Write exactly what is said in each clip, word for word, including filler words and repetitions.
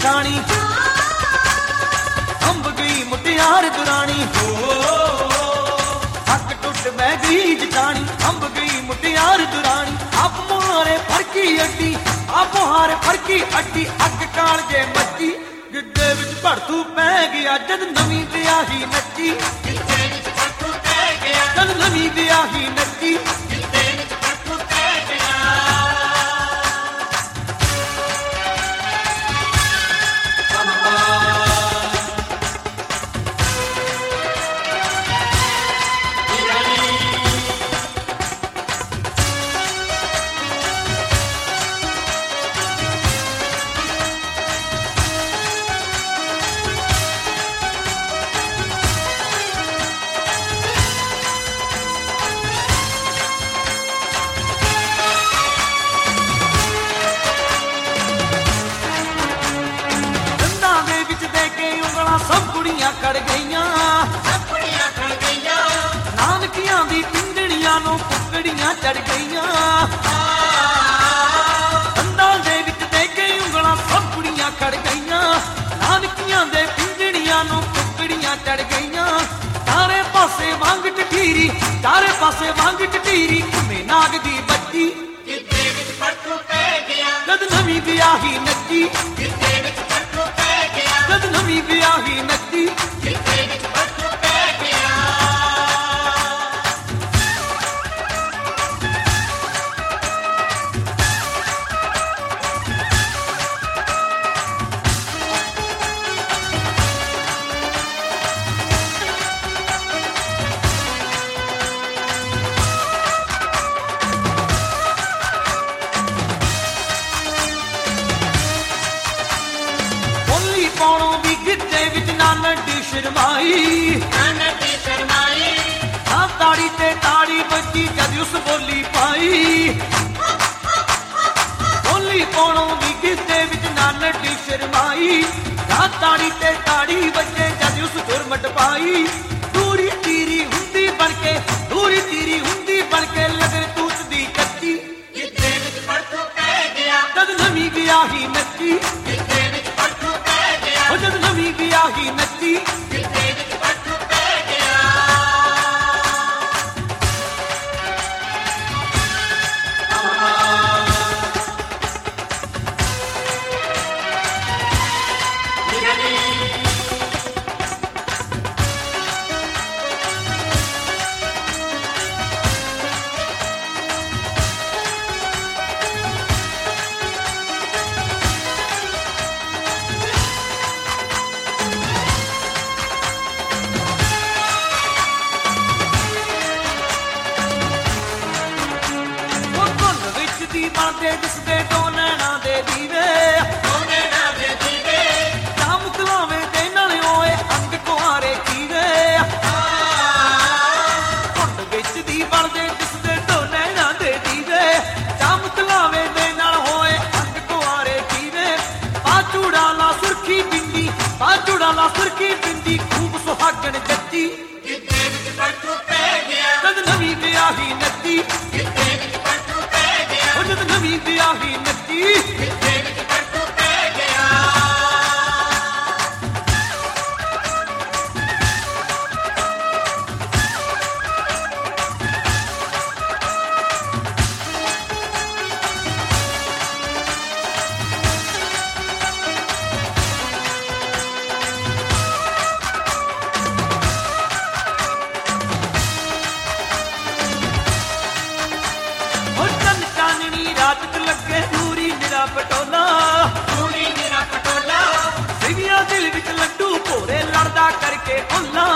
ਜਠਾਣੀ ਅੰਬ ਗਈ ਮੁਟਿਆਰ ਦੁਰਾਣੀ ਹੱਕ ਟੁੱਟ ਬਹਿ ਗਈ ਜਠਾਣੀ ਅੰਬ ਗਈ ਮੁਟਿਆਰ ਦੁਰਾਣੀ ਆਪ ਮੁਹਾਰੇ ਫਰਕੀ ਅੱਡੀ ਆਪ ਮੁਹਾਰੇ ਫਰਕੀ ਅੱਡੀ ਅੱਗ ਕਾਲ ਜੇ ਮੱਚੀ ਗਿੱਧੇ ਵਿੱਚ ਭੜਥੂ ਪੈ ਗਿਆ ਜਦ ਨਵੀਂ ਵਿਆਹੀ ਨੱਚੀ ਗਿੱਧੇ ਵਿੱਚ ਭੜਥੂ ਪੈ ਗਿਆ ਜਦ ਨਵੀਂ ਵਿਆਹੀ ਨੱਚੀ ਗਿੱਧੇ ਵਿੱਚ ਭੜਥੂ ਪੈ ਗਿਆ ਸਭ ਕੁੜੀਆਂ ਖੜ ਗਈਆਂ ਸਭ ਕੁੜੀਆਂ ਖੜ ਗਈਆਂ ਨਾਨਕੀਆਂ ਦੀ ਪਿੰਡੜੀਆਂ ਨੂੰ ਕੁੱਕੜੀਆਂ ਚੜ ਗਈਆਂ ਦੰਦਾਂ ਦੇ ਵਿੱਚ ਦੇ ਕੇ ਉਂਗਲਾਂ ਸਭ ਕੁੜੀਆਂ ਖੜ ਗਈਆਂ ਨਾਨਕੀਆਂ ਦੇ ਪਿੰਡੜੀਆਂ ਨੂੰ ਕੁੱਕੜੀਆਂ ਚੜ ਗਈਆਂ ਚਾਰੇ ਪਾਸੇ ਵਾਂਗ ਟਟੀਰੀ ਚਾਰੇ ਪਾਸੇ ਵਾਂਗ ਟਟੀਰੀ ਘੁੰਮੇ ਨਾਗ ਦੀ ਬੱਤੀ ਗਿੱਧੇ ਵਿੱਚ ਭੜਥੂ ਪੈ ਗਿਆ ਜਦ ਨਵੀਂ ਵਿਆਹੀ ਨੱਚੀ ਗਿੱਧੇ ਵਿੱਚ ਭੜਥੂ ਪੈ ਗਿਆ ਜਦ ਨਵੀਂ ਵਿਆਹੀ ਨੱਚੀ ਗਿੱਧੇ ਵਿੱਚ ਭੜਥੂ ਪੈ ਗਿਆ ਪਾਉਣੋਂ ਵੀ ਗਿੱਧੇ ਵਿੱਚ ਨਾ ਨੱਡੀ ਸ਼ਰਮਾਈ ਨਾ ਨੱਡੀ ਸ਼ਰਮਾਈ ਨਾ ਤਾੜੀ ਤੇ ਤਾੜੀ ਵੱਜੀ ਜਦ ਉਸ ਬੋਲੀ ਪਾਈ ਬੋਲੀ ਪਾਉਣੋਂ ਵੀ ਗਿੱਧੇ ਵਿੱਚ ਨਾ ਨੱਡੀ ਸ਼ਰਮਾਈ ਨਾ ਤਾੜੀ ਤੇ ਤਾੜੀ ਵੱਜੇ ਜਦ ਉਸ ਗੁਰਮਟ ਪਾਈ ਦੂਰੀ ਤੀਰੀ ਹੁੰਦੀ ਬਣ ਕੇ ਦੂਰੀ ਤੀਰੀ ਹੁੰਦੀ ਬਣ ਕੇ ਲਗੇ ਤੂਤ ਦੀ ਕੱਚੀ ਗਿੱਧੇ ਵਿੱਚ ਭੜਥੂ ਪੈ ਗਿਆ ਜਦ ਨਵੀਂ ਵਿਆਹੀ ਨੱਚੀ ਗਿੱਧੇ ਵਿੱਚ ਭੜਥੂ ਪੈ ਗਿਆ ਉਹ ਜਦ ਨਵੀਂ ਵਿਆਹੀ ਨੱਚੀ ਗਿੱਧੇ ਵਿੱਚ ਭੜਥੂ ਪੈ ਗਿਆ ਬਣਦੇ ਦਿਸਦੇ ਦੋ ਨੈਣਾ ਦੇ ਦੀਵੇ ਦੋ ਨੈਣਾ ਦੇ ਦੀਵੇ ਜਾਂ ਮੁਕਲਾਵੇ ਦੇ ਨਾਲ ਓਏ ਅੰਗ ਕੁਆਰੇ ਕੀਵੇ ਘੁੰਡ ਵਿੱਚ ਦੀ ਬਣਦੇ ਦਿਸਦੇ ਦੋ ਨੈਣਾ ਦੇ ਦੀਵੇ ਜਾਂ ਮੁਕਲਾਵੇ ਦੇ ਨਾਲ ਹੋਏ ਅੰਗ ਕੁਆਰੇ ਕੀਵੇ ਬਾਚੂੜਾ ਲਾ ਸੁਰਖੀ ਬਿੰਦੀ ਬਾਚੂੜਾ ਲਾ ਸੁਰਖੀ ਬਿੰਦੀ ਖੂਬ ਸੁਹਾਗਣ ਜੱਤੀ ਗਿੱਧੇ ਵਿੱਚ ਭੜਥੂ ਪੈ ਗਿਆ ਜਦ ਨਵੀਂ ਵਿਆਹੀ ਨੱਚੀ ਗਿੱਧੇ ਵਿੱਚ ਭੜਥੂ ਪੈ ਗਿਆ ਜਦ ਨਵੀਂ ਵਿਆਹੀ ਨੱਚੀ ਗਿੱਧੇ ਵਿੱਚ ਭੜਥੂ ਪੈ ਗਿਆ ਰਾਤ ਲੱਗੇ ਪੂਰੀ ਨਿਰਾ ਪਟੋਲਾ ਪੂਰੀ ਨਿਰਾ ਪਟੋਲਾ ਸਿਵਿਆਂ ਦਿਲ ਵਿੱਚ ਲੱਡੂ ਭੋਰੇ ਲੜਦਾ ਕਰਕੇ ਓਲਾ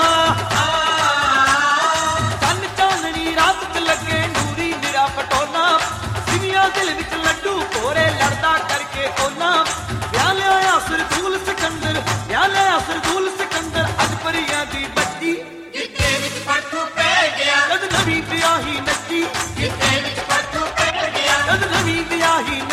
ਚੰਨ ਚਾਨਣੀ ਰਾਤ ਲੱਗੇ ਨੂਰੀ ਨਿਰਾ ਪਟੋਲਾ ਸਿਵਿਆਂ ਦਿਲ ਵਿੱਚ ਲੱਡੂ ਭੋਰੇ ਲੜਦਾ ਕਰਕੇ ਓਲਾ ਵਿਆਹ ਲਿਆ ਸਰਦੂਲ ਸਿਕੰਦਰ ਵਿਆਹ ਲਿਆ ਸਰਦੂਲ ਸਿਕੰਦਰ ਅੱਜ ਪਰੀਆਂ ਦੀ ਬੱਚੀ ਗਿੱਧੇ ਵਿੱਚ ਭੜਥੂ ਪੈ ਗਿਆ ਜਦ ਨਵੀਂ ਵਿਆਹੀ ਨੱਚੀ ਗਿੱਧੇ ਵਿੱਚ ਭੜਥੂ ਪੈ ਗਿਆ ਜਦ ਨਵੀਂ ਵਿਆਹੀ